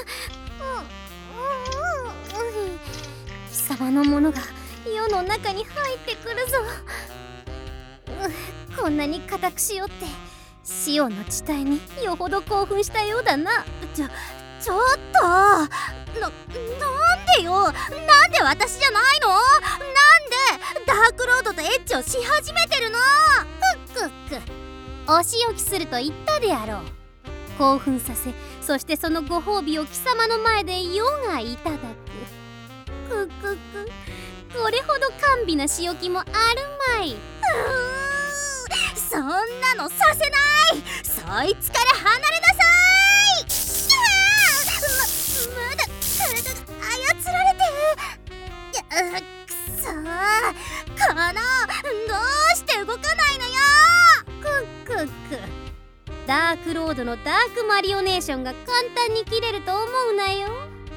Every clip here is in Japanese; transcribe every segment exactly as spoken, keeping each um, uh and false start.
貴様のものが世の中に入ってくるぞ。こんなに固くしよってシオンの地帯によほど興奮したようだな。ちょちょっとな、なんでよ、なんで私じゃないの？なんでダークロードとエッチをし始めてるの？くっくっく、お仕置きすると言ったであろう。興奮させ、そしてそのご褒美を貴様の前で余がいただく。くっくっく、これほど甘美な仕置きもあるまい。うー、そんなのさせない。そいつから離れなさい。ま、まだ体が操られて。いや、くそー、この、どうして動かないのよ。くっくっく、ダークロードのダークマリオネーションが簡単に切れると思うなよ。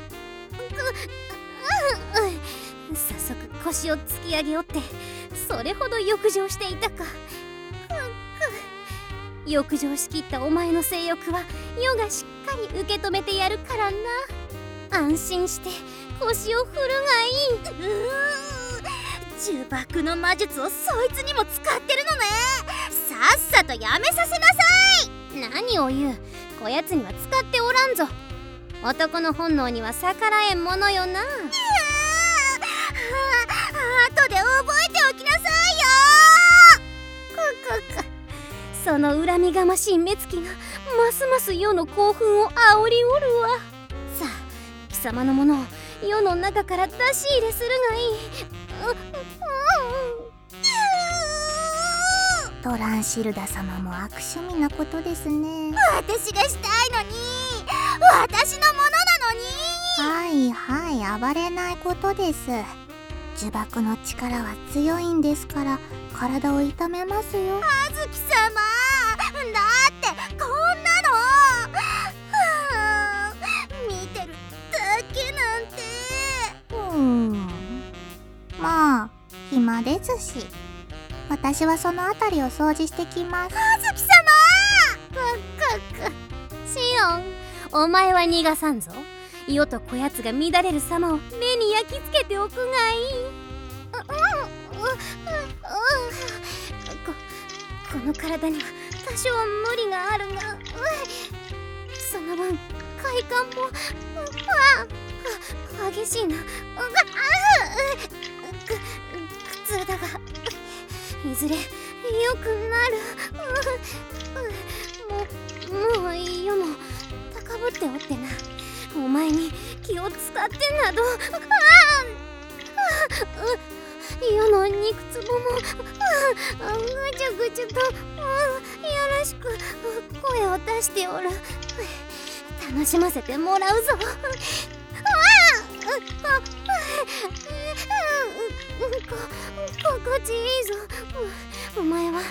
く、うん、早速腰を突き上げおって、それほど欲情していたか。くっく、欲情しきったお前の性欲は世がしっかり受け止めてやるからな。安心して腰を振るがいい。うー、呪縛の魔術をそいつにも使ってるのね。さっさとやめさせなさい。何を言う、こやつには使っておらんぞ。男の本能には逆らえんものよな。あとで覚えておきなさいよ。くくく、その恨みがましい目つきがますます世の興奮を煽りおるわ。さあ、貴様のものを世の中から出し入れするがいい。う、う、 トランシルダ様も悪趣味なことですね。 私がしたいのに、私のものなのに。 はいはい、暴れないことです。呪縛の力は強いんですから、体を痛めますよ。 あずき様、だってこんなの、はあ、見てるだけなんて。 うーん、まあ暇ですし、私はそのあたりを掃除してきます。 あずき様、くっくっく、シオン、お前は逃がさんぞ。世とこやつが乱れる様を目に焼き付けておくがいい。こ, この体には多少無理があるが、その分快感もあ激しいな。く苦痛だがいずれ良くなる。も, もう世も高ぶっておってな。お前に気を使ってなど、世の肉つぼもぐちゃぐちゃとよろしく声を出しておる。楽しませてもらうぞ。こ心地いいぞ。お前はやは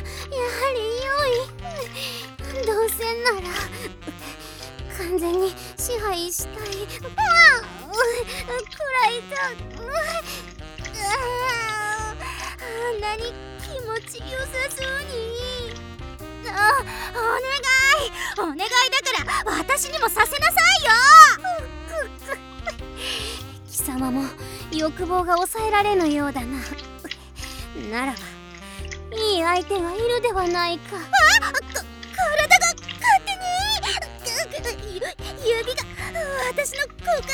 り良い。どうせなら完全に支配したいくらいだ。あんなに気持ちよさそうに。あ、お願いお願いだから私にもさせなさいよ。貴様も欲望が抑えられぬようだな。ならばいい相手がいるではないか。あ、体が勝手に指が私の股間に。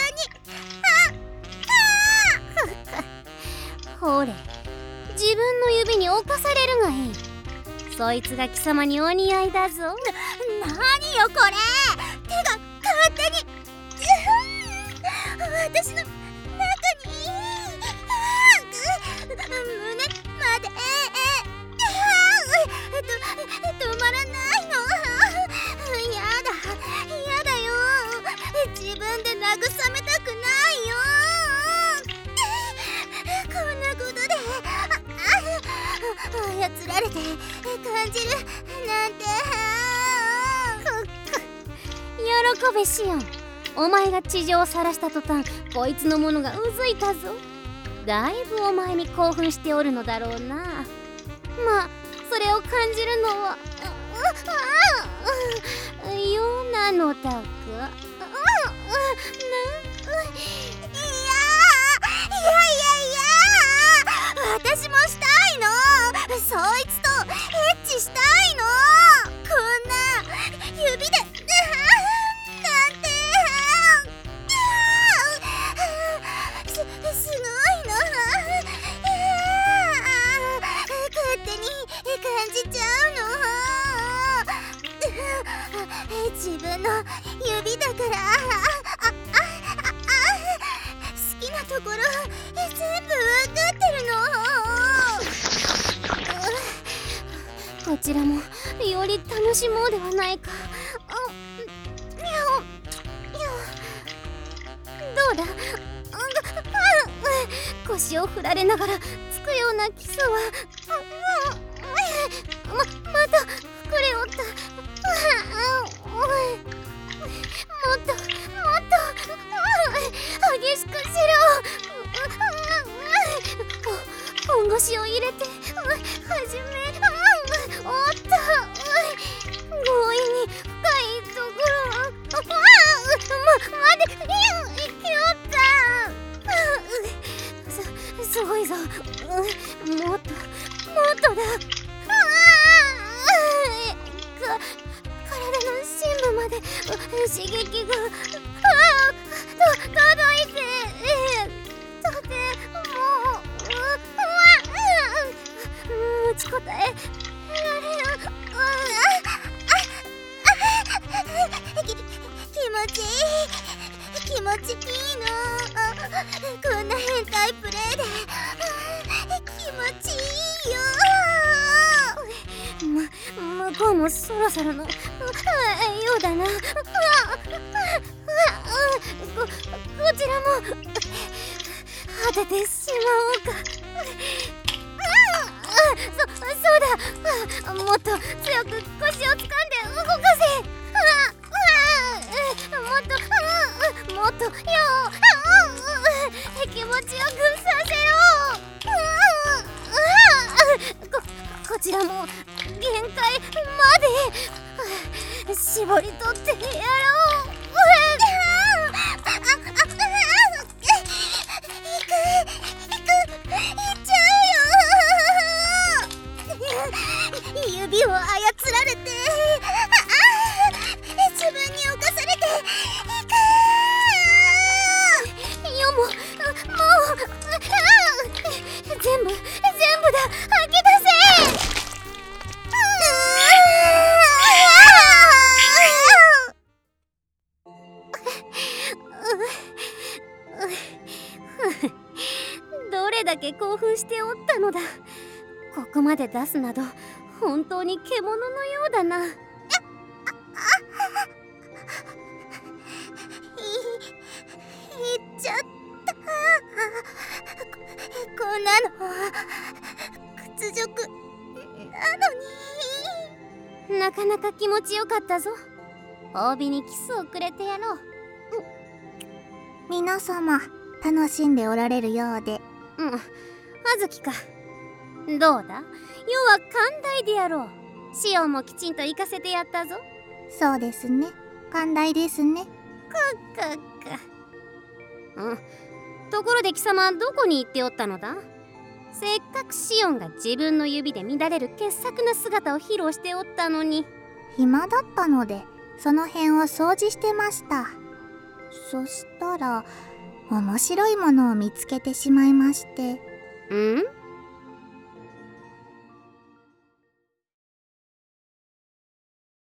ああほれ、自分の指に侵されるがいい。そいつが貴様にお似合いだぞ。な、何よこれ、手が勝手に私の中に胸まで止まらないの。やだやだよ、自分で慰めたくないよ。こんなことで操られて感じるなんて。喜べシオン、お前が地上を晒した途端こいつのものがうずいたぞ。だいぶお前に興奮しておるのだろうな。まあそれを感じるのは世なのだが、 いやいやいや、私もしたいの。そいつとエッチしたいの。こんな指で鑑定す、すごいの。勝手に感じちゃうの。自分の指だから。あああ好きなところ全部わかってるの。こちらもより楽しもうではないか。どうだ？腰を振られながらつくようなキスはま、また膨れおった。もっともっと激しくしろ。本腰を入れてはじめおっと強引に深いところをま、待ていきおった。す、すごいぞ。もっともっとだ。か体の深部まで刺激がと届いて、とても持ちこたえられん。 き気持ちいい気持ちいいの。こんな変態プレイで気持ちいいよ。 ま、向こうもそろそろのようだな。こ、こちらも果ててしまおうか。そ、そうだ。もっと強く腰を掴んで動かせ。もっともっとよ気持ちよくさせろ。こ、こちらも限界まで絞り取ってやろう。 指を操られて自分に侵されてよももう全部全部だ。吐き出せ。どれだけ興奮しておったのだ。ここまで出すなど本当に獣のようだな。 言っちゃった。こんなの屈辱なのに。 なかなか気持ちよかったぞ。褒美にキスをくれてやろう。 皆様楽しんでおられるようで。 うん、あずきか。どうだ、要は寛大であろう。シオンもきちんと行かせてやったぞ。 そうですね、寛大ですね。 かっかっか。うん、ところで貴様どこに行っておったのだ。せっかくシオンが自分の指で乱れる傑作な姿を披露しておったのに。 暇だったのでその辺を掃除してました。そしたら面白いものを見つけてしまいまして。 ん？